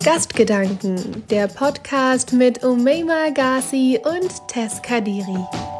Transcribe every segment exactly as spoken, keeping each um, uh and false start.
Gastgedanken, der Podcast mit Umeima Agassi und Tess Kadiri.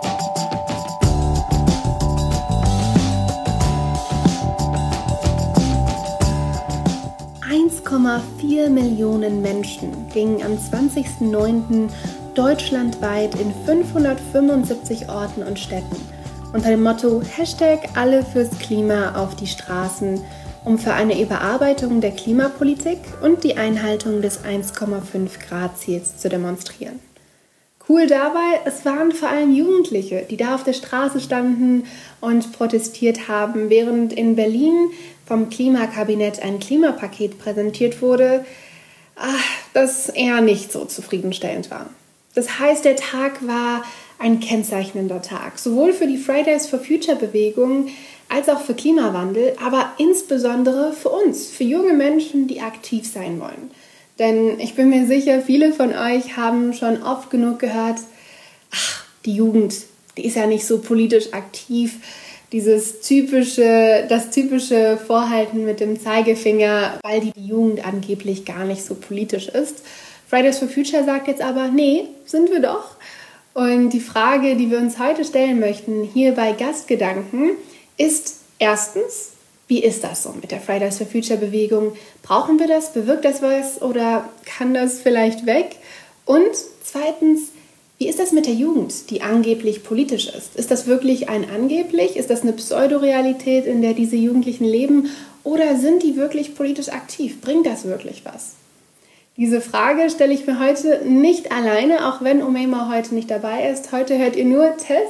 eins Komma vier Millionen Menschen gingen am zwanzigsten neunten deutschlandweit in fünfhundertfünfundsiebzig Orten und Städten unter dem Motto Hashtag alle fürs Klima auf die Straßen, um für eine Überarbeitung der Klimapolitik und die Einhaltung des eins Komma fünf Grad Ziels zu demonstrieren. Cool dabei, es waren vor allem Jugendliche, die da auf der Straße standen und protestiert haben, während in Berlin vom Klimakabinett ein Klimapaket präsentiert wurde, ach, das eher nicht so zufriedenstellend war. Das heißt, der Tag war ein kennzeichnender Tag, sowohl für die Fridays for Future Bewegung als auch für Klimawandel, aber insbesondere für uns, für junge Menschen, die aktiv sein wollen. Denn ich bin mir sicher, viele von euch haben schon oft genug gehört, ach, die Jugend, die ist ja nicht so politisch aktiv. Dieses typische, das typische Vorhalten mit dem Zeigefinger, weil die Jugend angeblich gar nicht so politisch ist. Fridays for Future sagt jetzt aber, nee, sind wir doch. Und die Frage, die wir uns heute stellen möchten, hier bei Gastgedanken, ist erstens, wie ist das so mit der Fridays for Future Bewegung? Brauchen wir das? Bewirkt das was? Oder kann das vielleicht weg? Und zweitens, wie ist das mit der Jugend, die angeblich politisch ist? Ist das wirklich ein angeblich? Ist das eine Pseudorealität, in der diese Jugendlichen leben? Oder sind die wirklich politisch aktiv? Bringt das wirklich was? Diese Frage stelle ich mir heute nicht alleine, auch wenn Umeima heute nicht dabei ist. Heute hört ihr nur Tess,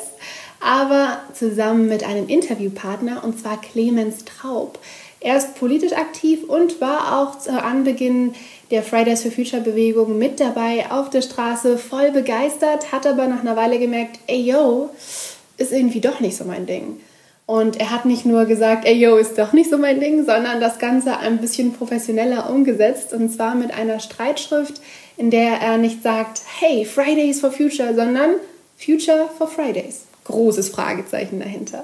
aber zusammen mit einem Interviewpartner, und zwar Clemens Traub. Er ist politisch aktiv und war auch zu Anbeginn der Fridays for Future Bewegung mit dabei auf der Straße, voll begeistert, hat aber nach einer Weile gemerkt, ey yo, ist irgendwie doch nicht so mein Ding. Und er hat nicht nur gesagt, ey yo, ist doch nicht so mein Ding, sondern das Ganze ein bisschen professioneller umgesetzt, und zwar mit einer Streitschrift, in der er nicht sagt, hey, Fridays for Future, sondern Future for Fridays. Großes Fragezeichen dahinter.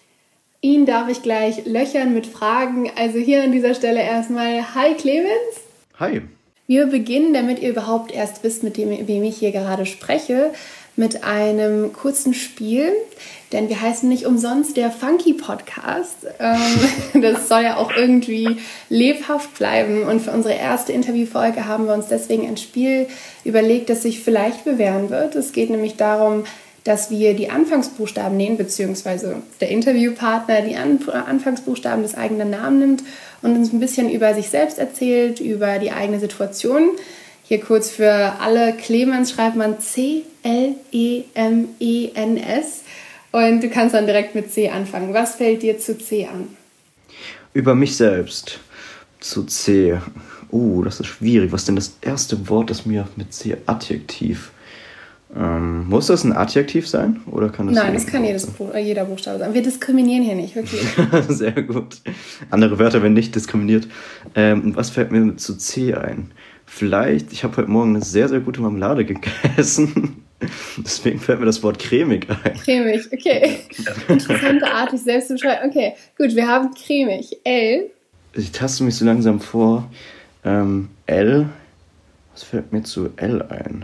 Ihn darf ich gleich löchern mit Fragen. Also hier an dieser Stelle erstmal, hi Clemens. Hi. Wir beginnen, damit ihr überhaupt erst wisst, mit dem, wem ich hier gerade spreche, mit einem kurzen Spiel. Denn wir heißen nicht umsonst der Funky Podcast. Ähm, das soll ja auch irgendwie lebhaft bleiben. Und für unsere erste Interviewfolge haben wir uns deswegen ein Spiel überlegt, das sich vielleicht bewähren wird. Es geht nämlich darum, dass wir die Anfangsbuchstaben nehmen, beziehungsweise der Interviewpartner die An- Anfangsbuchstaben des eigenen Namens nimmt und uns ein bisschen über sich selbst erzählt, über die eigene Situation. Hier kurz für alle, Clemens schreibt man C L E M E N S und du kannst dann direkt mit C anfangen. Was fällt dir zu C an? Über mich selbst. Zu C. Uh, das ist schwierig. Was ist denn das erste Wort, das mir mit C Adjektiv? Ähm, muss das ein Adjektiv sein? Oder kann das Nein, das kann jedes Buch, jeder Buchstabe sein. Wir diskriminieren hier nicht, wirklich. Sehr gut. Andere Wörter werden nicht diskriminiert. Ähm, was fällt mir zu C ein? Vielleicht, ich habe heute Morgen eine sehr, sehr gute Marmelade gegessen. Deswegen fällt mir das Wort cremig ein. Cremig, okay. Interessante Art, sich selbst zu beschreiben. Okay, gut, wir haben cremig. L. Ich taste mich so langsam vor. Ähm, L. Was fällt mir zu L ein?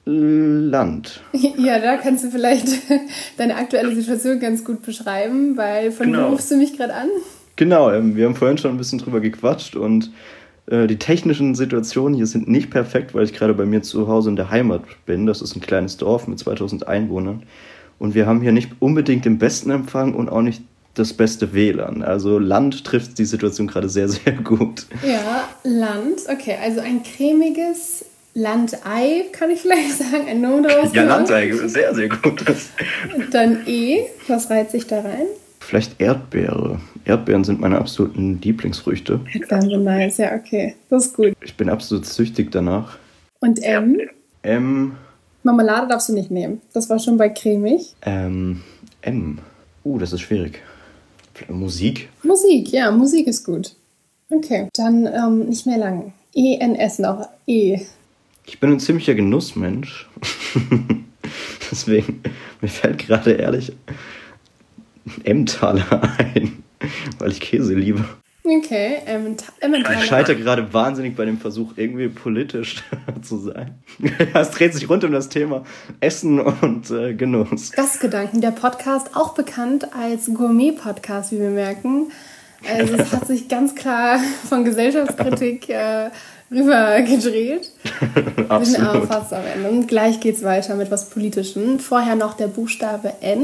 Land. Ja, da kannst du vielleicht deine aktuelle Situation ganz gut beschreiben, weil von genau. wo rufst du mich gerade an? Genau, ähm, wir haben vorhin schon ein bisschen drüber gequatscht und äh, die technischen Situationen hier sind nicht perfekt, weil ich gerade bei mir zu Hause in der Heimat bin. Das ist ein kleines Dorf mit zweitausend Einwohnern und wir haben hier nicht unbedingt den besten Empfang und auch nicht das beste W L A N. Also Land trifft die Situation gerade sehr, sehr gut. Ja, Land, okay, also ein cremiges Landei, kann ich vielleicht sagen, ein Nomen draus. Ja, Landei, sehr, sehr gut. Dann E, was reiht sich da rein? Vielleicht Erdbeere. Erdbeeren sind meine absoluten Lieblingsfrüchte. Erdbeeren sind nice, ja, okay, das ist gut. Ich bin absolut süchtig danach. Und M? M. Marmelade darfst du nicht nehmen, das war schon bei cremig. Ähm, M. Uh, das ist schwierig. Musik? Musik, ja, Musik ist gut. Okay, dann ähm, nicht mehr lang. E N S noch, E. Ich bin ein ziemlicher Genussmensch. Deswegen, mir fällt gerade ehrlich Emmentaler ein, weil ich Käse liebe. Okay, Emmentaler. Ich scheitere gerade wahnsinnig bei dem Versuch, irgendwie politisch zu sein. Es dreht sich rund um das Thema Essen und äh, Genuss. Gastgedanken, der Podcast, auch bekannt als Gourmet-Podcast, wie wir merken. Also es hat sich ganz klar von Gesellschaftskritik äh, rüber gedreht. Wir sind aber fast am Ende. Und gleich geht's weiter mit was Politischem. Vorher noch der Buchstabe N.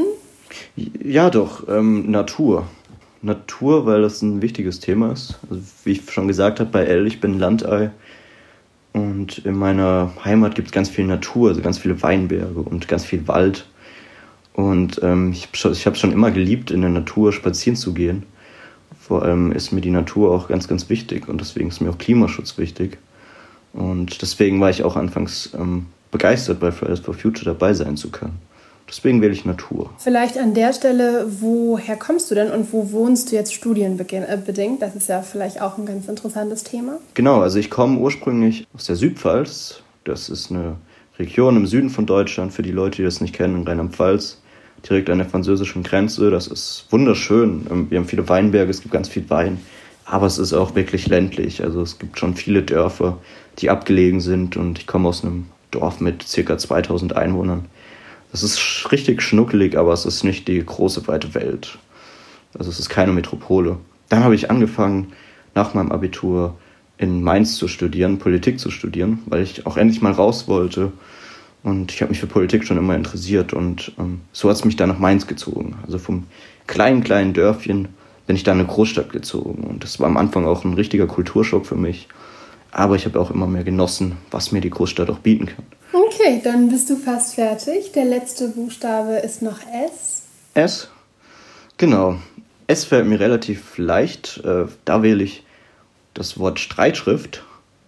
Ja doch, ähm, Natur. Natur, weil das ein wichtiges Thema ist. Also, wie ich schon gesagt habe, bei L, ich bin Landei. Und in meiner Heimat gibt es ganz viel Natur, also ganz viele Weinberge und ganz viel Wald. Und ähm, ich, ich habe es schon immer geliebt, in der Natur spazieren zu gehen. Vor allem ist mir die Natur auch ganz, ganz wichtig. Und deswegen ist mir auch Klimaschutz wichtig. Und deswegen war ich auch anfangs ähm, begeistert, bei Fridays for Future dabei sein zu können. Deswegen wähle ich Natur. Vielleicht an der Stelle, woher kommst du denn und wo wohnst du jetzt studienbedingt? Das ist ja vielleicht auch ein ganz interessantes Thema. Genau, also ich komme ursprünglich aus der Südpfalz. Das ist eine Region im Süden von Deutschland, für die Leute, die das nicht kennen, in Rheinland-Pfalz, direkt an der französischen Grenze. Das ist wunderschön. Wir haben viele Weinberge, es gibt ganz viel Wein, aber es ist auch wirklich ländlich. Also es gibt schon viele Dörfer, die abgelegen sind und ich komme aus einem Dorf mit ca. zweitausend Einwohnern. Es ist richtig schnuckelig, aber es ist nicht die große, weite Welt. Also es ist keine Metropole. Dann habe ich angefangen, nach meinem Abitur in Mainz zu studieren, Politik zu studieren, weil ich auch endlich mal raus wollte. Und ich habe mich für Politik schon immer interessiert. Und ähm, so hat es mich dann nach Mainz gezogen. Also vom kleinen, kleinen Dörfchen bin ich dann in eine Großstadt gezogen. Und das war am Anfang auch ein richtiger Kulturschock für mich. Aber ich habe auch immer mehr genossen, was mir die Großstadt auch bieten kann. Okay, dann bist du fast fertig. Der letzte Buchstabe ist noch S. S? Genau. S fällt mir relativ leicht. Äh, da wähle ich das Wort Streitschrift,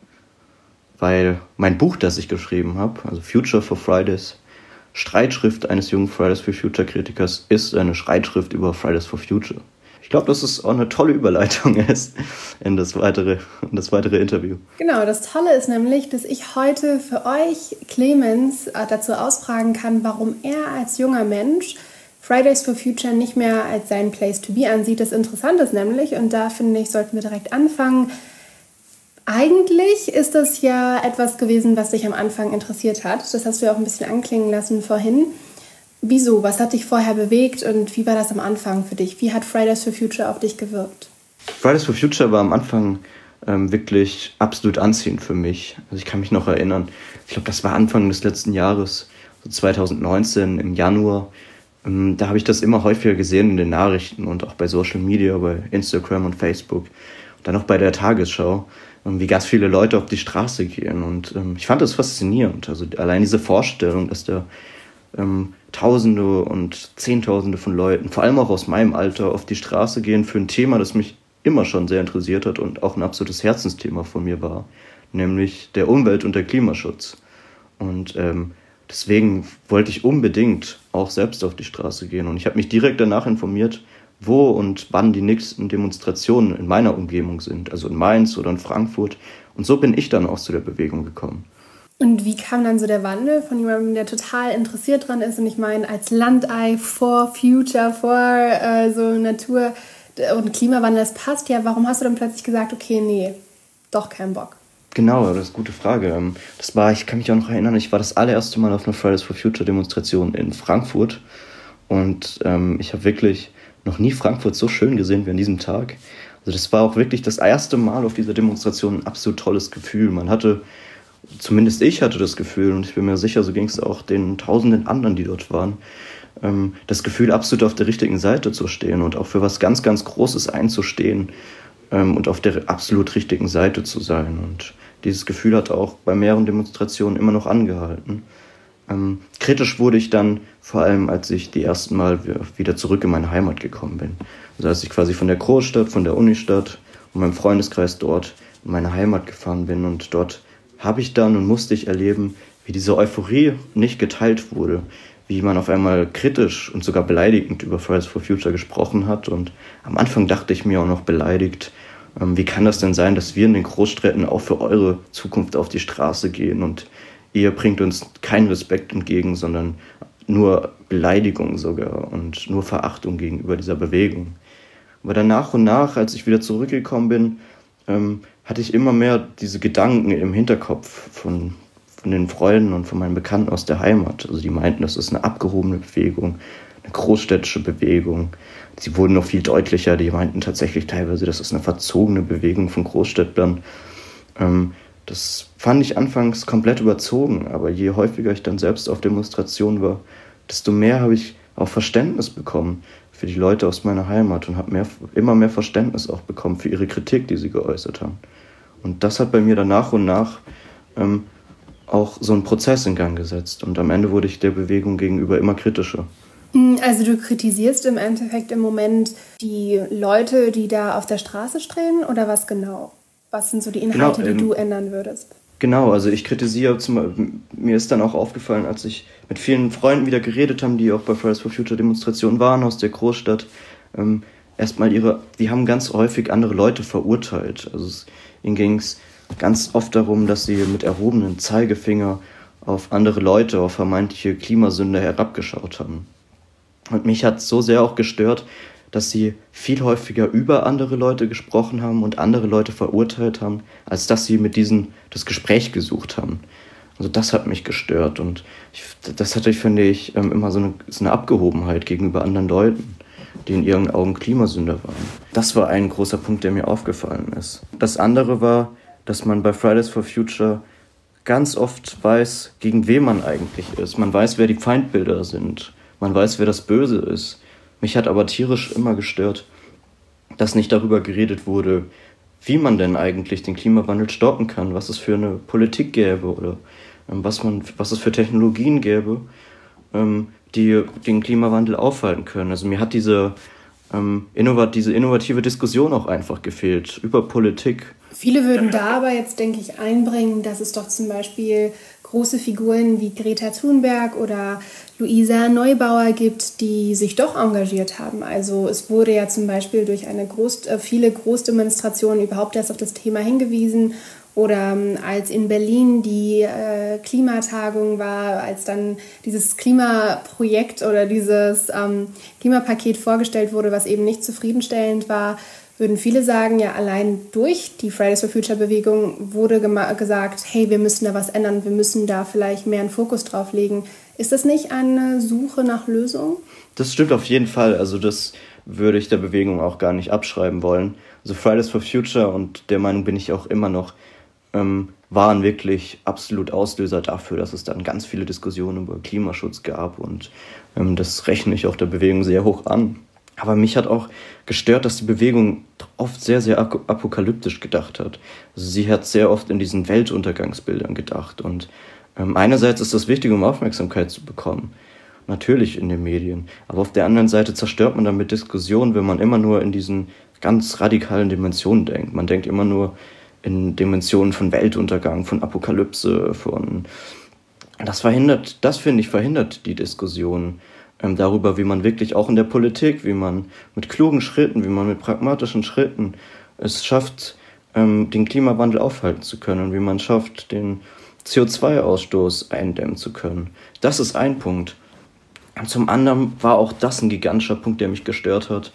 weil mein Buch, das ich geschrieben habe, also Future for Fridays, Streitschrift eines jungen Fridays for Future Kritikers, ist eine Streitschrift über Fridays for Future. Ich glaube, dass es auch eine tolle Überleitung ist in das weitere, in das weitere Interview. Genau, das Tolle ist nämlich, dass ich heute für euch Clemens dazu ausfragen kann, warum er als junger Mensch Fridays for Future nicht mehr als sein Place to be ansieht. Das Interessante ist nämlich, und da finde ich, sollten wir direkt anfangen, eigentlich ist das ja etwas gewesen, was dich am Anfang interessiert hat. Das hast du ja auch ein bisschen anklingen lassen vorhin. Wieso? Was hat dich vorher bewegt und wie war das am Anfang für dich? Wie hat Fridays for Future auf dich gewirkt? Fridays for Future war am Anfang ähm, wirklich absolut anziehend für mich. Also ich kann mich noch erinnern, ich glaube, das war Anfang des letzten Jahres, so zwanzig neunzehn im Januar. Ähm, da habe ich das immer häufiger gesehen in den Nachrichten und auch bei Social Media, bei Instagram und Facebook. Und dann auch bei der Tagesschau, ähm, wie ganz viele Leute auf die Straße gehen. Und ähm, ich fand das faszinierend. Also allein diese Vorstellung, dass da ähm, Tausende und Zehntausende von Leuten, vor allem auch aus meinem Alter, auf die Straße gehen für ein Thema, das mich immer schon sehr interessiert hat und auch ein absolutes Herzensthema von mir war, nämlich der Umwelt- und der Klimaschutz. Und ähm, deswegen wollte ich unbedingt auch selbst auf die Straße gehen. Und ich habe mich direkt danach informiert, wo und wann die nächsten Demonstrationen in meiner Umgebung sind, also in Mainz oder in Frankfurt. Und so bin ich dann auch zu der Bewegung gekommen. Und wie kam dann so der Wandel von jemandem, der total interessiert dran ist? Und ich meine, als Landei for Future, for äh, so Natur und Klimawandel, das passt ja. Warum hast du dann plötzlich gesagt, okay, nee, doch keinen Bock? Genau, das ist eine gute Frage. Das war, ich kann mich auch noch erinnern, ich war das allererste Mal auf einer Fridays for Future Demonstration in Frankfurt. Und ähm, ich habe wirklich noch nie Frankfurt so schön gesehen wie an diesem Tag. Also das war auch wirklich das erste Mal auf dieser Demonstration ein absolut tolles Gefühl. Man hatte Zumindest ich hatte das Gefühl, und ich bin mir sicher, so ging es auch den tausenden anderen, die dort waren, ähm, das Gefühl, absolut auf der richtigen Seite zu stehen und auch für was ganz, ganz Großes einzustehen ähm, und auf der absolut richtigen Seite zu sein. Und dieses Gefühl hat auch bei mehreren Demonstrationen immer noch angehalten. Ähm, kritisch wurde ich dann vor allem, als ich die ersten Mal wieder zurück in meine Heimat gekommen bin. Also als ich quasi von der Großstadt, von der Unistadt und meinem Freundeskreis dort in meine Heimat gefahren bin und dort habe ich dann und musste ich erleben, wie diese Euphorie nicht geteilt wurde, wie man auf einmal kritisch und sogar beleidigend über Fridays for Future gesprochen hat. Und am Anfang dachte ich mir auch noch beleidigt, ähm, wie kann das denn sein, dass wir in den Großstädten auch für eure Zukunft auf die Straße gehen und ihr bringt uns keinen Respekt entgegen, sondern nur Beleidigung sogar und nur Verachtung gegenüber dieser Bewegung. Aber dann nach und nach, als ich wieder zurückgekommen bin, ähm, hatte ich immer mehr diese Gedanken im Hinterkopf von, von den Freunden und von meinen Bekannten aus der Heimat. Also die meinten, das ist eine abgehobene Bewegung, eine großstädtische Bewegung. Sie wurden noch viel deutlicher, die meinten tatsächlich teilweise, das ist eine verzogene Bewegung von Großstädtlern. Ähm, das fand ich anfangs komplett überzogen, aber je häufiger ich dann selbst auf Demonstrationen war, desto mehr habe ich auch Verständnis bekommen für die Leute aus meiner Heimat und habe mehr, immer mehr Verständnis auch bekommen für ihre Kritik, die sie geäußert haben. Und das hat bei mir dann nach und nach ähm, auch so einen Prozess in Gang gesetzt. Und am Ende wurde ich der Bewegung gegenüber immer kritischer. Also du kritisierst im Endeffekt im Moment die Leute, die da auf der Straße stehen, oder was genau? Was sind so die Inhalte, genau, ähm, die du ändern würdest? Genau, also ich kritisiere, zum, mir ist dann auch aufgefallen, als ich mit vielen Freunden wieder geredet habe, die auch bei Fridays for Future Demonstrationen waren aus der Großstadt, ähm, erstmal ihre, die haben ganz häufig andere Leute verurteilt. Also es, ihnen ging es ganz oft darum, dass sie mit erhobenem Zeigefinger auf andere Leute, auf vermeintliche Klimasünder herabgeschaut haben. Und mich hat es so sehr auch gestört, dass sie viel häufiger über andere Leute gesprochen haben und andere Leute verurteilt haben, als dass sie mit diesen das Gespräch gesucht haben. Also das hat mich gestört und ich, das hatte ich, finde ich, immer so eine, so eine Abgehobenheit gegenüber anderen Leuten, die in ihren Augen Klimasünder waren. Das war ein großer Punkt, der mir aufgefallen ist. Das andere war, dass man bei Fridays for Future ganz oft weiß, gegen wen man eigentlich ist. Man weiß, wer die Feindbilder sind. Man weiß, wer das Böse ist. Mich hat aber tierisch immer gestört, dass nicht darüber geredet wurde, wie man denn eigentlich den Klimawandel stoppen kann, was es für eine Politik gäbe oder ähm, was, man, was es für Technologien gäbe, ähm, die den Klimawandel aufhalten können. Also mir hat diese, ähm, innovat- diese innovative Diskussion auch einfach gefehlt über Politik. Viele würden da aber jetzt, denke ich, einbringen, dass es doch zum Beispiel große Figuren wie Greta Thunberg oder Luisa Neubauer gibt, die sich doch engagiert haben. Also es wurde ja zum Beispiel durch eine Groß, äh, viele Großdemonstrationen überhaupt erst auf das Thema hingewiesen. Oder ähm, als in Berlin die äh, Klimatagung war, als dann dieses Klimaprojekt oder dieses ähm, Klimapaket vorgestellt wurde, was eben nicht zufriedenstellend war, würden viele sagen, ja, allein durch die Fridays for Future Bewegung wurde gema- gesagt, hey, wir müssen da was ändern, wir müssen da vielleicht mehr einen Fokus drauf legen. Ist das nicht eine Suche nach Lösungen? Das stimmt auf jeden Fall. Also das würde ich der Bewegung auch gar nicht abschreiben wollen. Also Fridays for Future, und der Meinung bin ich auch immer noch, ähm, waren wirklich absolut Auslöser dafür, dass es dann ganz viele Diskussionen über Klimaschutz gab. Und ähm, das rechne ich auch der Bewegung sehr hoch an. Aber mich hat auch gestört, dass die Bewegung oft sehr, sehr apokalyptisch gedacht hat. Also sie hat sehr oft in diesen Weltuntergangsbildern gedacht. Und ähm, einerseits ist das wichtig, um Aufmerksamkeit zu bekommen. Natürlich in den Medien. Aber auf der anderen Seite zerstört man damit Diskussionen, wenn man immer nur in diesen ganz radikalen Dimensionen denkt. Man denkt immer nur in Dimensionen von Weltuntergang, von Apokalypse, von... Das verhindert, das finde ich, verhindert die Diskussion ähm, darüber, wie man wirklich auch in der Politik, wie man mit klugen Schritten, wie man mit pragmatischen Schritten es schafft, ähm, den Klimawandel aufhalten zu können, wie man schafft, den C O zwei Ausstoß eindämmen zu können. Das ist ein Punkt. Und zum anderen war auch das ein gigantischer Punkt, der mich gestört hat,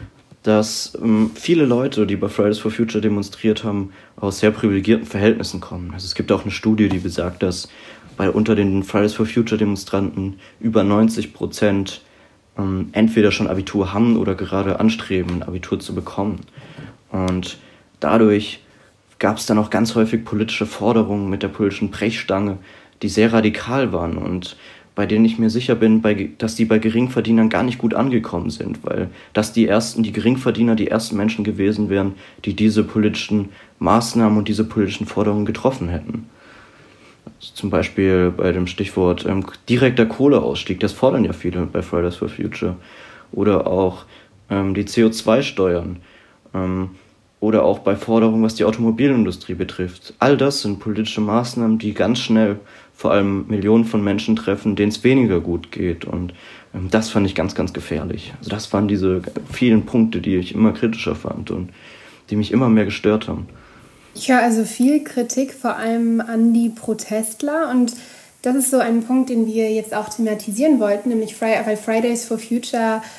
dass ähm, viele Leute, die bei Fridays for Future demonstriert haben, aus sehr privilegierten Verhältnissen kommen. Also es gibt auch eine Studie, die besagt, dass bei unter den Fridays for Future Demonstranten über neunzig Prozent ähm, entweder schon Abitur haben oder gerade anstreben, ein Abitur zu bekommen. Und dadurch gab es dann auch ganz häufig politische Forderungen mit der politischen Brechstange, die sehr radikal waren und bei denen ich mir sicher bin, bei, dass die bei Geringverdienern gar nicht gut angekommen sind, weil das die ersten, die Geringverdiener, die ersten Menschen gewesen wären, die diese politischen Maßnahmen und diese politischen Forderungen getroffen hätten. Also zum Beispiel bei dem Stichwort ähm, direkter Kohleausstieg, das fordern ja viele bei Fridays for Future. Oder auch ähm, die C O zwei Steuern. Ähm, oder auch bei Forderungen, was die Automobilindustrie betrifft. All das sind politische Maßnahmen, die ganz schnell vor allem Millionen von Menschen treffen, denen es weniger gut geht. Und ähm, das fand ich ganz, ganz gefährlich. Also das waren diese vielen Punkte, die ich immer kritischer fand und die mich immer mehr gestört haben. Ich höre also viel Kritik, vor allem an die Protestler. Und das ist so ein Punkt, den wir jetzt auch thematisieren wollten, nämlich Fri- weil Fridays for Future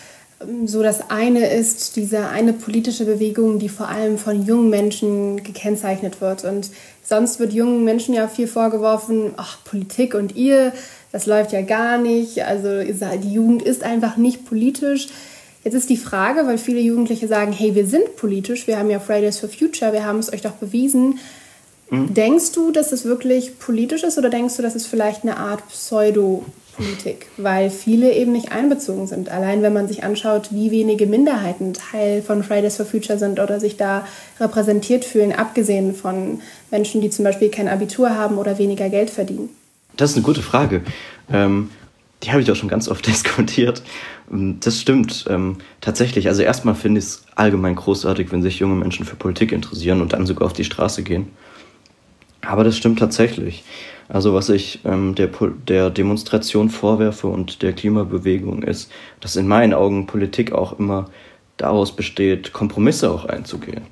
so das eine ist, diese eine politische Bewegung, die vor allem von jungen Menschen gekennzeichnet wird. Und sonst wird jungen Menschen ja viel vorgeworfen, ach, Politik und ihr, das läuft ja gar nicht. Also die Jugend ist einfach nicht politisch. Jetzt ist die Frage, weil viele Jugendliche sagen, hey, wir sind politisch, wir haben ja Fridays for Future, wir haben es euch doch bewiesen. Mhm. Denkst du, dass es wirklich politisch ist oder denkst du, dass es vielleicht eine Art Pseudo-Politik, weil viele eben nicht einbezogen sind? Allein wenn man sich anschaut, wie wenige Minderheiten Teil von Fridays for Future sind oder sich da repräsentiert fühlen, abgesehen von Menschen, die zum Beispiel kein Abitur haben oder weniger Geld verdienen. Das ist eine gute Frage. Ähm Die habe ich auch schon ganz oft diskutiert. Das stimmt ähm, tatsächlich. Also erstmal finde ich es allgemein großartig, wenn sich junge Menschen für Politik interessieren und dann sogar auf die Straße gehen. Aber das stimmt tatsächlich. Also was ich ähm, der, der Demonstration vorwerfe und der Klimabewegung ist, dass in meinen Augen Politik auch immer daraus besteht, Kompromisse auch einzugehen.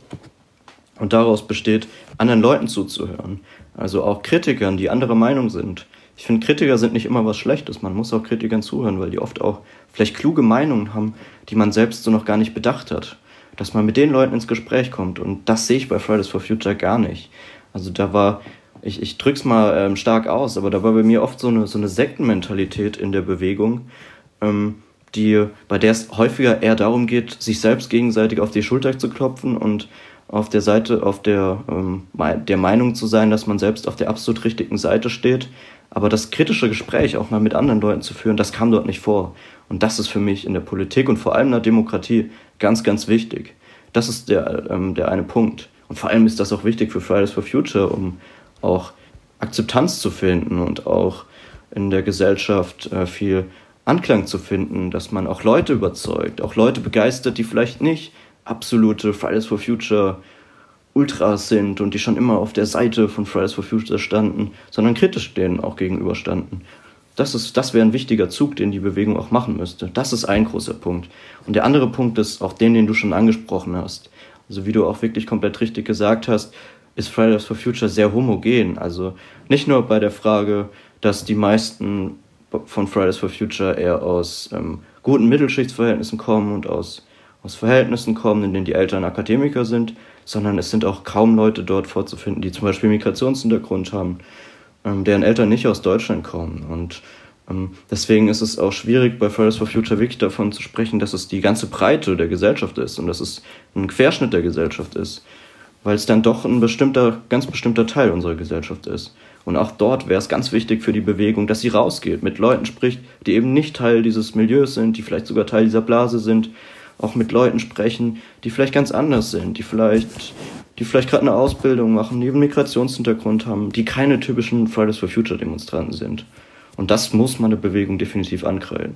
Und daraus besteht, anderen Leuten zuzuhören. Also auch Kritikern, die anderer Meinung sind. Ich finde, Kritiker sind nicht immer was Schlechtes. Man muss auch Kritikern zuhören, weil die oft auch vielleicht kluge Meinungen haben, die man selbst so noch gar nicht bedacht hat. Dass man mit den Leuten ins Gespräch kommt. Und das sehe ich bei Fridays for Future gar nicht. Also da war, ich, ich drück's mal ähm, stark aus, aber da war bei mir oft so eine, so eine Sektenmentalität in der Bewegung, ähm, die, bei der es häufiger eher darum geht, sich selbst gegenseitig auf die Schulter zu klopfen und auf der Seite, auf der, ähm, der Meinung zu sein, dass man selbst auf der absolut richtigen Seite steht. Aber das kritische Gespräch auch mal mit anderen Leuten zu führen, das kam dort nicht vor. Und das ist für mich in der Politik und vor allem in der Demokratie ganz, ganz wichtig. Das ist der, ähm, der eine Punkt. Und vor allem ist das auch wichtig für Fridays for Future, um auch Akzeptanz zu finden und auch in der Gesellschaft äh, viel Anklang zu finden, dass man auch Leute überzeugt, auch Leute begeistert, die vielleicht nicht absolute Fridays for Future Ultras sind und die schon immer auf der Seite von Fridays for Future standen, sondern kritisch denen auch gegenüberstanden. Das ist, das wäre ein wichtiger Zug, den die Bewegung auch machen müsste. Das ist ein großer Punkt. Und der andere Punkt ist auch den, den du schon angesprochen hast. Also wie du auch wirklich komplett richtig gesagt hast, ist Fridays for Future sehr homogen. Also nicht nur bei der Frage, dass die meisten von Fridays for Future eher aus ähm, guten Mittelschichtsverhältnissen kommen und aus, aus Verhältnissen kommen, in denen die Eltern Akademiker sind, sondern es sind auch kaum Leute dort vorzufinden, die zum Beispiel Migrationshintergrund haben, ähm, deren Eltern nicht aus Deutschland kommen. Und ähm, deswegen ist es auch schwierig, bei Fridays for Future wirklich davon zu sprechen, dass es die ganze Breite der Gesellschaft ist und dass es ein Querschnitt der Gesellschaft ist, weil es dann doch ein bestimmter, ganz bestimmter Teil unserer Gesellschaft ist. Und auch dort wäre es ganz wichtig für die Bewegung, dass sie rausgeht, mit Leuten spricht, die eben nicht Teil dieses Milieus sind, die vielleicht sogar Teil dieser Blase sind, auch mit Leuten sprechen, die vielleicht ganz anders sind, die vielleicht, die vielleicht gerade eine Ausbildung machen, die einen Migrationshintergrund haben, die keine typischen Fridays for Future Demonstranten sind. Und das muss man der Bewegung definitiv ankreiden.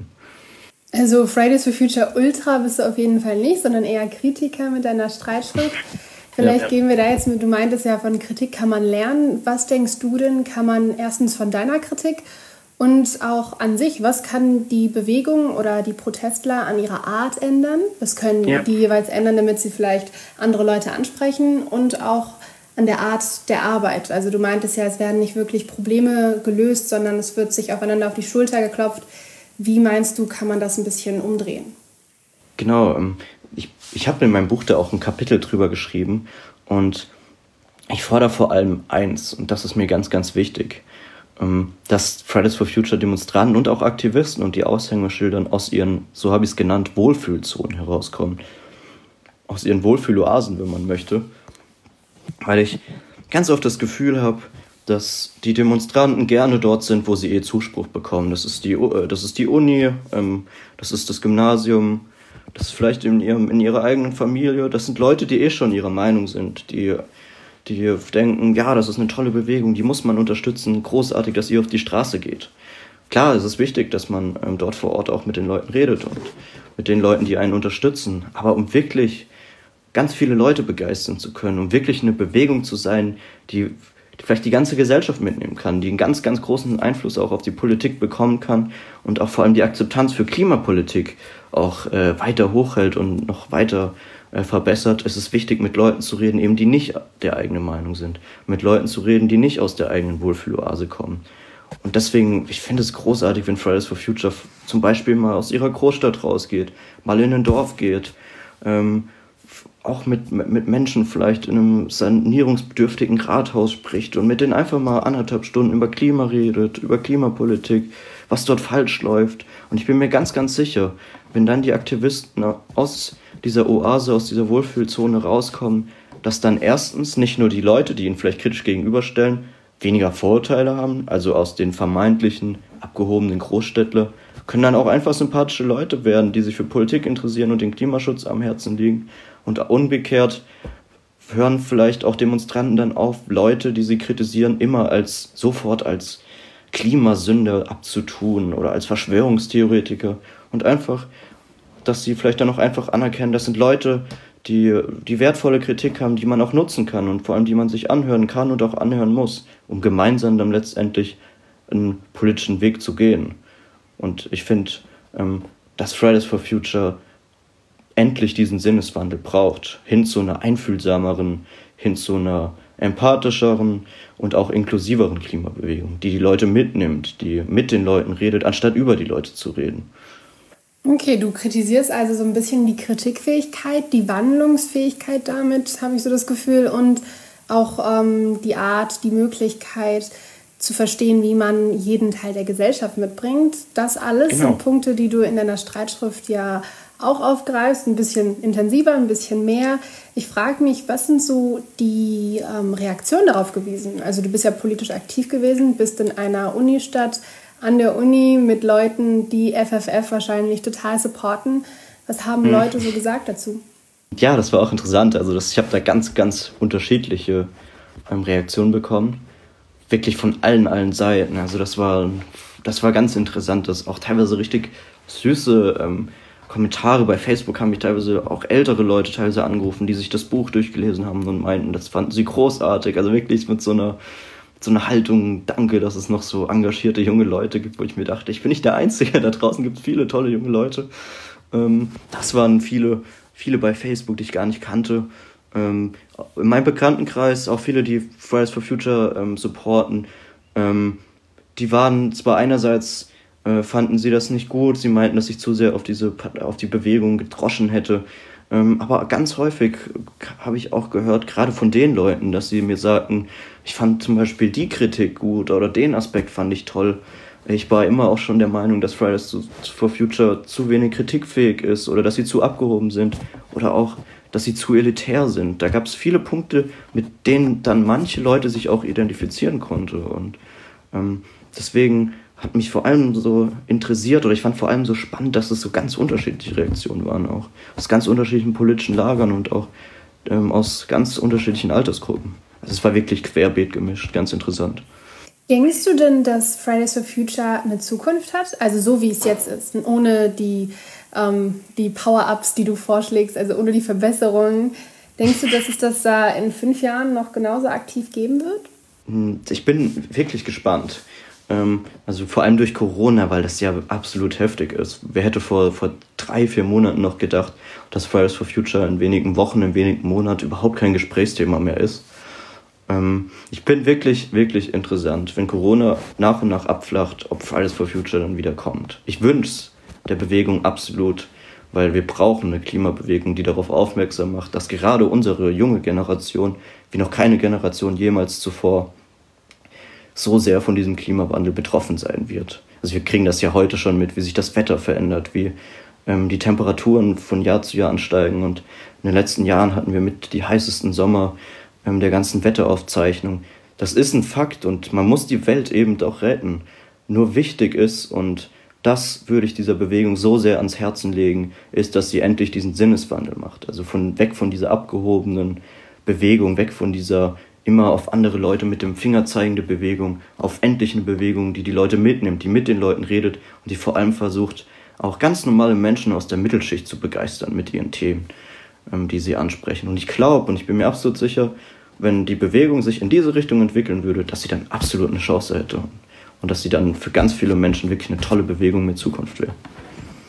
Also Fridays for Future Ultra bist du auf jeden Fall nicht, sondern eher Kritiker mit deiner Streitschrift. Vielleicht ja, ja. gehen wir da jetzt mit, du meintest ja, von Kritik kann man lernen. Was denkst du denn, kann man erstens von deiner Kritik und auch an sich, was kann die Bewegung oder die Protestler an ihrer Art ändern? Was können ja. die jeweils ändern, damit sie vielleicht andere Leute ansprechen und auch an der Art der Arbeit? Also du meintest ja, es werden nicht wirklich Probleme gelöst, sondern es wird sich aufeinander auf die Schulter geklopft. Wie meinst du, kann man das ein bisschen umdrehen? Genau, ich, ich habe in meinem Buch da auch ein Kapitel drüber geschrieben und ich fordere vor allem eins, und das ist mir ganz, ganz wichtig, dass Fridays for Future Demonstranten und auch Aktivisten und die Aushängeschildern aus ihren, so habe ich es genannt, Wohlfühlzonen herauskommen. Aus ihren Wohlfühloasen, wenn man möchte. Weil ich ganz oft das Gefühl habe, dass die Demonstranten gerne dort sind, wo sie eh Zuspruch bekommen. Das ist die, das ist die Uni, das ist das Gymnasium, das ist vielleicht in, ihrem, in ihrer eigenen Familie. Das sind Leute, die eh schon ihrer Meinung sind, die, die denken, ja, das ist eine tolle Bewegung, die muss man unterstützen, großartig, dass ihr auf die Straße geht. Klar, es ist wichtig, dass man ähm, dort vor Ort auch mit den Leuten redet und mit den Leuten, die einen unterstützen. Aber um wirklich ganz viele Leute begeistern zu können, um wirklich eine Bewegung zu sein, die vielleicht die ganze Gesellschaft mitnehmen kann, die einen ganz, ganz großen Einfluss auch auf die Politik bekommen kann und auch vor allem die Akzeptanz für Klimapolitik auch äh, weiter hochhält und noch weiter äh, verbessert. Es ist wichtig, mit Leuten zu reden, eben die nicht der eigenen Meinung sind, mit Leuten zu reden, die nicht aus der eigenen Wohlfühloase kommen. Und deswegen, ich finde es großartig, wenn Fridays for Future zum Beispiel mal aus ihrer Großstadt rausgeht, mal in ein Dorf geht, ähm, auch mit, mit Menschen vielleicht in einem sanierungsbedürftigen Rathaus spricht und mit denen einfach mal anderthalb Stunden über Klima redet, über Klimapolitik, was dort falsch läuft. Und ich bin mir ganz, ganz sicher, wenn dann die Aktivisten aus dieser Oase, aus dieser Wohlfühlzone rauskommen, dass dann erstens nicht nur die Leute, die ihnen vielleicht kritisch gegenüberstellen, weniger Vorurteile haben, also aus den vermeintlichen abgehobenen Großstädtler, können dann auch einfach sympathische Leute werden, die sich für Politik interessieren und den Klimaschutz am Herzen liegen. Und umgekehrt hören vielleicht auch Demonstranten dann auf, Leute, die sie kritisieren, immer als sofort als Klimasünder abzutun oder als Verschwörungstheoretiker. Und einfach, dass sie vielleicht dann auch einfach anerkennen, das sind Leute, die, die wertvolle Kritik haben, die man auch nutzen kann und vor allem die man sich anhören kann und auch anhören muss, um gemeinsam dann letztendlich einen politischen Weg zu gehen. Und ich finde, ähm, dass Fridays for Future endlich diesen Sinneswandel braucht, hin zu einer einfühlsameren, hin zu einer empathischeren und auch inklusiveren Klimabewegung, die die Leute mitnimmt, die mit den Leuten redet, anstatt über die Leute zu reden. Okay, du kritisierst also so ein bisschen die Kritikfähigkeit, die Wandlungsfähigkeit damit, habe ich so das Gefühl, und auch ähm, die Art, die Möglichkeit zu verstehen, wie man jeden Teil der Gesellschaft mitbringt. Das alles genau. sind Punkte, die du in deiner Streitschrift ja auch aufgreifst, ein bisschen intensiver, ein bisschen mehr. Ich frage mich, was sind so die ähm, Reaktionen darauf gewesen? Also du bist ja politisch aktiv gewesen, bist in einer Unistadt, an der Uni mit Leuten, die F F F wahrscheinlich total supporten. Was haben hm. Leute so gesagt dazu? Ja, das war auch interessant. Also das, ich habe da ganz, ganz unterschiedliche ähm, Reaktionen bekommen. Wirklich von allen, allen Seiten. Also das war, das war ganz interessant. Das auch teilweise richtig süße ähm, Kommentare bei Facebook haben mich teilweise auch ältere Leute teilweise angerufen, die sich das Buch durchgelesen haben und meinten, das fanden sie großartig. Also wirklich mit so einer, mit so einer Haltung, danke, dass es noch so engagierte junge Leute gibt, wo ich mir dachte, ich bin nicht der Einzige, da draußen gibt es viele tolle junge Leute. Ähm, das waren viele, viele bei Facebook, die ich gar nicht kannte. Ähm, in meinem Bekanntenkreis auch viele, die Fridays for Future ähm, supporten, ähm, die waren zwar einerseits, äh, fanden sie das nicht gut, sie meinten, dass ich zu sehr auf diese auf die Bewegung gedroschen hätte, ähm, aber ganz häufig habe ich auch gehört, gerade von den Leuten, dass sie mir sagten, ich fand zum Beispiel die Kritik gut oder den Aspekt fand ich toll. Ich war immer auch schon der Meinung, dass Fridays for Future zu wenig kritikfähig ist oder dass sie zu abgehoben sind oder auch dass sie zu elitär sind. Da gab es viele Punkte, mit denen dann manche Leute sich auch identifizieren konnten. Und ähm, deswegen hat mich vor allem so interessiert, oder ich fand vor allem so spannend, dass es so ganz unterschiedliche Reaktionen waren, auch aus ganz unterschiedlichen politischen Lagern und auch ähm, aus ganz unterschiedlichen Altersgruppen. Also es war wirklich querbeet gemischt, ganz interessant. Denkst du denn, dass Fridays for Future eine Zukunft hat? Also so wie es jetzt ist, ohne die ähm, die Power-Ups, die du vorschlägst, also ohne die Verbesserungen. Denkst du, dass es das da in fünf Jahren noch genauso aktiv geben wird? Ich bin wirklich gespannt. Ähm, also vor allem durch Corona, weil das ja absolut heftig ist. Wer hätte vor, vor drei, vier Monaten noch gedacht, dass Fridays for Future in wenigen Wochen, in wenigen Monaten überhaupt kein Gesprächsthema mehr ist? Ähm, ich bin wirklich, wirklich interessant, wenn Corona nach und nach abflacht, ob Fridays for Future dann wieder kommt. Ich wünsche es der Bewegung absolut, weil wir brauchen eine Klimabewegung, die darauf aufmerksam macht, dass gerade unsere junge Generation, wie noch keine Generation jemals zuvor, so sehr von diesem Klimawandel betroffen sein wird. Also wir kriegen das ja heute schon mit, wie sich das Wetter verändert, wie ähm, die Temperaturen von Jahr zu Jahr ansteigen. Und in den letzten Jahren hatten wir mit die heißesten Sommer ähm, der ganzen Wetteraufzeichnung. Das ist ein Fakt und man muss die Welt eben auch retten. Nur wichtig ist, und das würde ich dieser Bewegung so sehr ans Herzen legen, ist, dass sie endlich diesen Sinneswandel macht. Also von weg von dieser abgehobenen Bewegung, weg von dieser immer auf andere Leute mit dem Finger zeigende Bewegung, auf endlich eine Bewegung, die die Leute mitnimmt, die mit den Leuten redet und die vor allem versucht, auch ganz normale Menschen aus der Mittelschicht zu begeistern mit ihren Themen, ähm, die sie ansprechen. Und ich glaube, und ich bin mir absolut sicher, wenn die Bewegung sich in diese Richtung entwickeln würde, dass sie dann absolut eine Chance hätte. Und dass sie dann für ganz viele Menschen wirklich eine tolle Bewegung mit Zukunft wäre.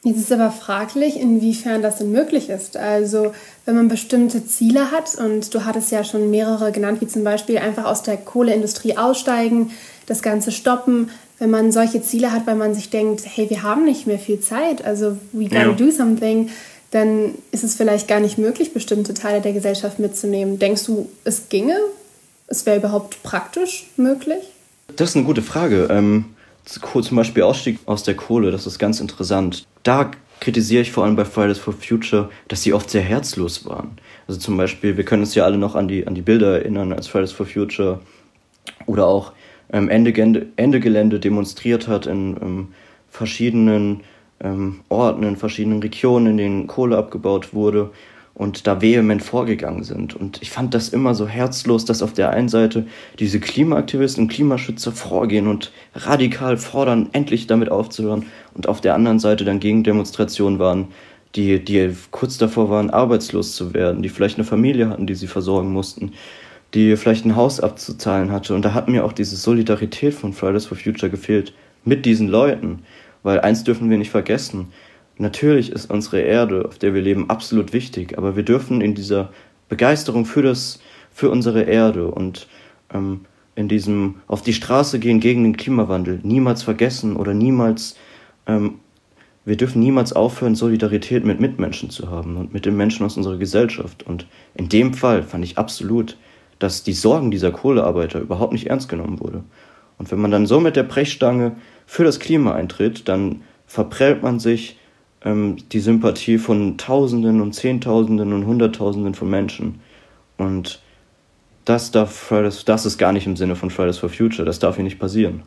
Jetzt ist aber fraglich, inwiefern das denn möglich ist. Also wenn man bestimmte Ziele hat, und du hattest ja schon mehrere genannt, wie zum Beispiel einfach aus der Kohleindustrie aussteigen, das Ganze stoppen. Wenn man solche Ziele hat, weil man sich denkt, hey, wir haben nicht mehr viel Zeit, also we gotta ja. do something, dann ist es vielleicht gar nicht möglich, bestimmte Teile der Gesellschaft mitzunehmen. Denkst du, es ginge? Es wäre überhaupt praktisch möglich? Das ist eine gute Frage. Ähm, zum Beispiel Ausstieg aus der Kohle, das ist ganz interessant. Da kritisiere ich vor allem bei Fridays for Future, dass sie oft sehr herzlos waren. Also zum Beispiel, wir können uns ja alle noch an die, an die Bilder erinnern, als Fridays for Future oder auch ähm, Ende, Ende Gelände demonstriert hat in ähm, verschiedenen ähm, Orten, in verschiedenen Regionen, in denen Kohle abgebaut wurde und da vehement vorgegangen sind. Und ich fand das immer so herzlos, dass auf der einen Seite diese Klimaaktivisten und Klimaschützer vorgehen und radikal fordern, endlich damit aufzuhören, und auf der anderen Seite dann Gegendemonstrationen waren, die, die kurz davor waren, arbeitslos zu werden, die vielleicht eine Familie hatten, die sie versorgen mussten, die vielleicht ein Haus abzuzahlen hatte. Und da hat mir auch diese Solidarität von Fridays for Future gefehlt mit diesen Leuten, weil eins dürfen wir nicht vergessen: Natürlich ist unsere Erde, auf der wir leben, absolut wichtig, aber wir dürfen in dieser Begeisterung für das, für unsere Erde und ähm, in diesem auf die Straße gehen gegen den Klimawandel niemals vergessen oder niemals, ähm, wir dürfen niemals aufhören, Solidarität mit Mitmenschen zu haben und mit den Menschen aus unserer Gesellschaft. Und in dem Fall fand ich absolut, dass die Sorgen dieser Kohlearbeiter überhaupt nicht ernst genommen wurde. Und wenn man dann so mit der Brechstange für das Klima eintritt, dann verprellt man sich die Sympathie von Tausenden und Zehntausenden und Hunderttausenden von Menschen. Und das darf Fridays, das ist gar nicht im Sinne von Fridays for Future, das darf hier nicht passieren.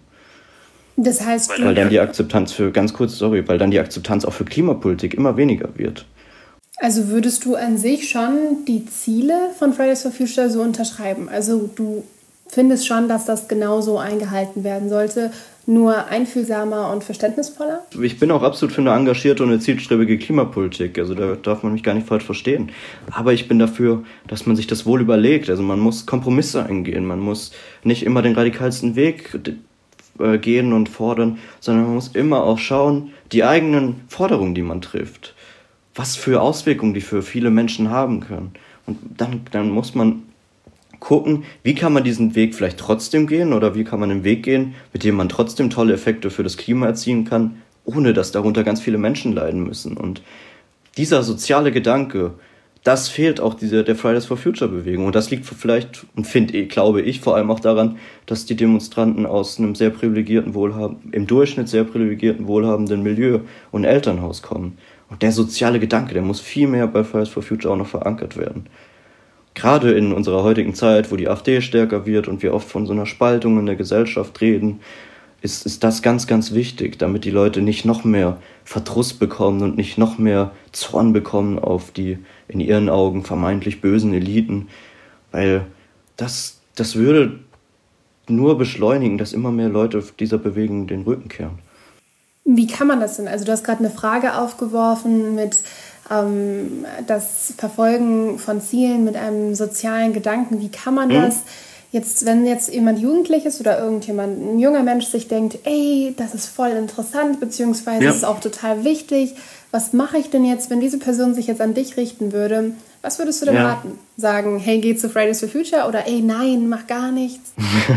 Das heißt, weil dann die Akzeptanz für, ganz kurz, sorry, weil dann die Akzeptanz auch für Klimapolitik immer weniger wird. Also würdest du an sich schon die Ziele von Fridays for Future so unterschreiben? Also du findest schon, dass das genauso eingehalten werden sollte, nur einfühlsamer und verständnisvoller? Ich bin auch absolut für eine engagierte und eine zielstrebige Klimapolitik, also da darf man mich gar nicht falsch verstehen. Aber ich bin dafür, dass man sich das wohl überlegt, also man muss Kompromisse eingehen, man muss nicht immer den radikalsten Weg äh, gehen und fordern, sondern man muss immer auch schauen, die eigenen Forderungen, die man trifft, was für Auswirkungen die für viele Menschen haben können. Und dann, dann muss man gucken, wie kann man diesen Weg vielleicht trotzdem gehen oder wie kann man einen Weg gehen, mit dem man trotzdem tolle Effekte für das Klima erzielen kann, ohne dass darunter ganz viele Menschen leiden müssen. Und dieser soziale Gedanke, das fehlt auch dieser, der Fridays for Future Bewegung. Und das liegt vielleicht, und finde ich, glaube ich, vor allem auch daran, dass die Demonstranten aus einem sehr privilegierten, wohlhabenden, im Durchschnitt sehr privilegierten, wohlhabenden Milieu und Elternhaus kommen. Und der soziale Gedanke, der muss viel mehr bei Fridays for Future auch noch verankert werden. Gerade in unserer heutigen Zeit, wo die AfD stärker wird und wir oft von so einer Spaltung in der Gesellschaft reden, ist, ist das ganz, ganz wichtig, damit die Leute nicht noch mehr Verdruss bekommen und nicht noch mehr Zorn bekommen auf die in ihren Augen vermeintlich bösen Eliten, weil das, das würde nur beschleunigen, dass immer mehr Leute dieser Bewegung den Rücken kehren. Wie kann man das denn? Also du hast gerade eine Frage aufgeworfen mit ähm, das Verfolgen von Zielen mit einem sozialen Gedanken. Wie kann man mhm. das jetzt, wenn jetzt jemand jugendlich ist oder irgendjemand, ein junger Mensch sich denkt, ey, das ist voll interessant, beziehungsweise ja. das ist auch total wichtig. Was mache ich denn jetzt, wenn diese Person sich jetzt an dich richten würde? Was würdest du denn ja. raten? Sagen, hey, geh zu Fridays for Future oder ey, nein, mach gar nichts?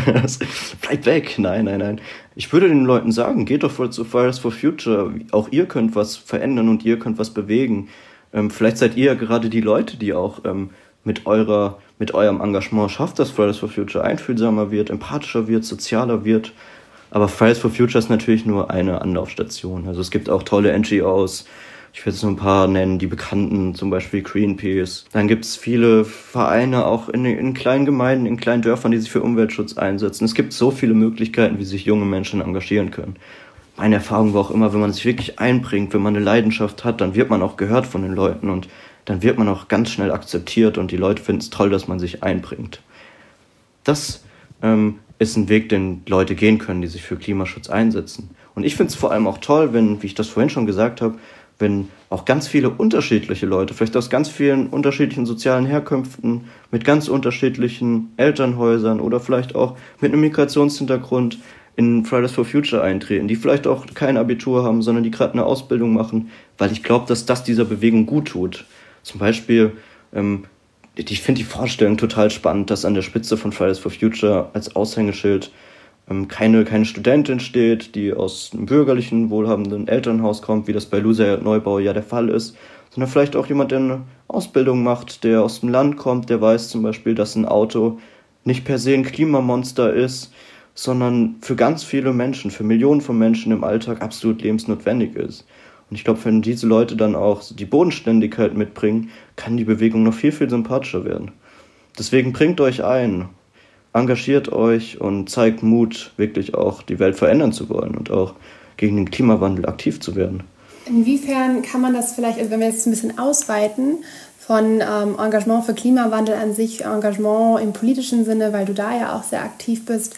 Bleib weg. Nein, nein, nein. Ich würde den Leuten sagen, geht doch voll zu Fridays for Future. Auch ihr könnt was verändern und ihr könnt was bewegen. Ähm, vielleicht seid ihr gerade die Leute, die auch ähm, mit eurer, mit eurem Engagement schafft, dass Fridays for Future einfühlsamer wird, empathischer wird, sozialer wird. Aber Fridays for Future ist natürlich nur eine Anlaufstation. Also es gibt auch tolle N G Os. Ich will jetzt nur ein paar nennen, die bekannten, zum Beispiel Greenpeace. Dann gibt es viele Vereine auch in, in kleinen Gemeinden, in kleinen Dörfern, die sich für Umweltschutz einsetzen. Es gibt so viele Möglichkeiten, wie sich junge Menschen engagieren können. Meine Erfahrung war auch immer, wenn man sich wirklich einbringt, wenn man eine Leidenschaft hat, dann wird man auch gehört von den Leuten und dann wird man auch ganz schnell akzeptiert und die Leute finden es toll, dass man sich einbringt. Das ähm, ist ein Weg, den Leute gehen können, die sich für Klimaschutz einsetzen. Und ich finde es vor allem auch toll, wenn, wie ich das vorhin schon gesagt habe, wenn auch ganz viele unterschiedliche Leute, vielleicht aus ganz vielen unterschiedlichen sozialen Herkünften, mit ganz unterschiedlichen Elternhäusern oder vielleicht auch mit einem Migrationshintergrund in Fridays for Future eintreten, die vielleicht auch kein Abitur haben, sondern die gerade eine Ausbildung machen, weil ich glaube, dass das dieser Bewegung gut tut. Zum Beispiel, ähm, ich finde die Vorstellung total spannend, dass an der Spitze von Fridays for Future als Aushängeschild ähm, keine, keine Studentin steht, die aus einem bürgerlichen, wohlhabenden Elternhaus kommt, wie das bei Lucia Neubauer ja der Fall ist, sondern vielleicht auch jemand, der eine Ausbildung macht, der aus dem Land kommt, der weiß zum Beispiel, dass ein Auto nicht per se ein Klimamonster ist, sondern für ganz viele Menschen, für Millionen von Menschen im Alltag absolut lebensnotwendig ist. Und ich glaube, wenn diese Leute dann auch die Bodenständigkeit mitbringen, kann die Bewegung noch viel, viel sympathischer werden. Deswegen bringt euch ein, engagiert euch und zeigt Mut, wirklich auch die Welt verändern zu wollen und auch gegen den Klimawandel aktiv zu werden. Inwiefern kann man das vielleicht, also wenn wir jetzt ein bisschen ausweiten, von ähm, Engagement für Klimawandel an sich, Engagement im politischen Sinne, weil du da ja auch sehr aktiv bist,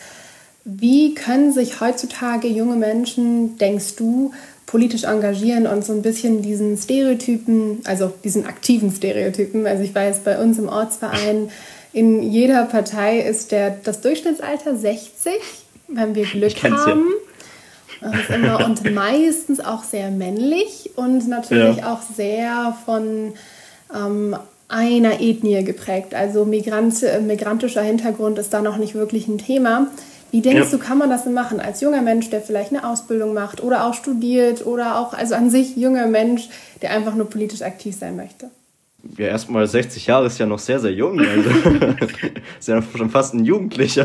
wie können sich heutzutage junge Menschen, denkst du, politisch engagieren und so ein bisschen diesen Stereotypen, also diesen aktiven Stereotypen, also ich weiß, bei uns im Ortsverein, in jeder Partei ist der, das Durchschnittsalter sechzig, wenn wir Glück haben. Ja. Das ist immer, und meistens auch sehr männlich und natürlich ja. auch sehr von ähm, einer Ethnie geprägt. Also Migrant, migrantischer Hintergrund ist da noch nicht wirklich ein Thema. Wie denkst ja. du, kann man das denn machen als junger Mensch, der vielleicht eine Ausbildung macht oder auch studiert oder auch, also an sich junger Mensch, der einfach nur politisch aktiv sein möchte? Ja, erstmal sechzig Jahre ist ja noch sehr, sehr jung. Also ist ja schon fast ein Jugendlicher.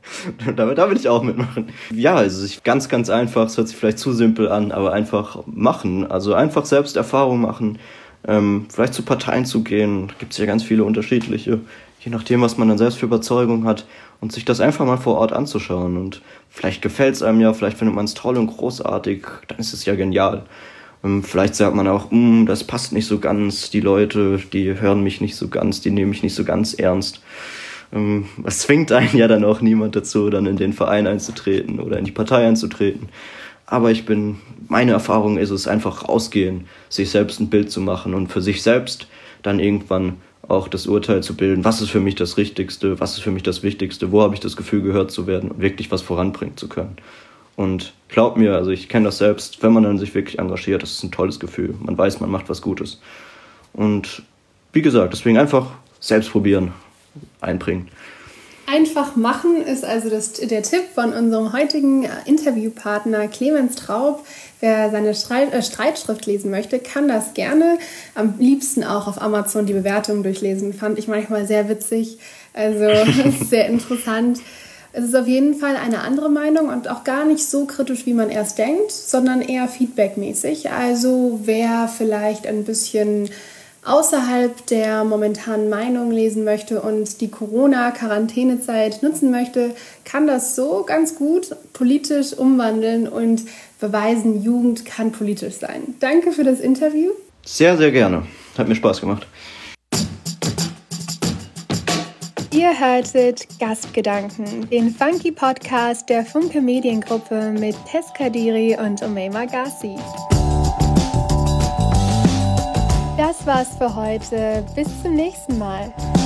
da, da will ich auch mitmachen. Ja, also ich, ganz, ganz einfach, es hört sich vielleicht zu simpel an, aber einfach machen. Also einfach selbst Erfahrung machen, ähm, vielleicht zu Parteien zu gehen. Da gibt es ja ganz viele unterschiedliche, je nachdem, was man dann selbst für Überzeugung hat. Und sich das einfach mal vor Ort anzuschauen. Und vielleicht gefällt es einem ja, vielleicht findet man es toll und großartig, dann ist es ja genial. Vielleicht sagt man auch, das passt nicht so ganz, die Leute, die hören mich nicht so ganz, die nehmen mich nicht so ganz ernst. Das zwingt einen ja dann auch niemand dazu, dann in den Verein einzutreten oder in die Partei einzutreten. Aber ich bin, meine Erfahrung ist es einfach rausgehen, sich selbst ein Bild zu machen und für sich selbst dann irgendwann auch das Urteil zu bilden, was ist für mich das Richtigste, was ist für mich das Wichtigste, wo habe ich das Gefühl, gehört zu werden und wirklich was voranbringen zu können. Und glaub mir, also ich kenne das selbst, wenn man dann sich wirklich engagiert, das ist ein tolles Gefühl. Man weiß, man macht was Gutes. Und wie gesagt, deswegen einfach selbst probieren, einbringen. Einfach machen ist also das, der Tipp von unserem heutigen Interviewpartner Clemens Traub. Wer seine Streit, äh, Streitschrift lesen möchte, kann das gerne. Am liebsten auch auf Amazon die Bewertungen durchlesen. Fand ich manchmal sehr witzig. Also sehr interessant. Es ist auf jeden Fall eine andere Meinung und auch gar nicht so kritisch, wie man erst denkt, sondern eher feedbackmäßig. Also wer vielleicht ein bisschen außerhalb der momentanen Meinung lesen möchte und die Corona-Quarantänezeit nutzen möchte, kann das so ganz gut politisch umwandeln und beweisen, Jugend kann politisch sein. Danke für das Interview. Sehr, sehr gerne. Hat mir Spaß gemacht. Ihr hörtet Gastgedanken, den funky Podcast der Funke Mediengruppe mit Tess Kadiri und Umayma Gassi. Das war's für heute. Bis zum nächsten Mal.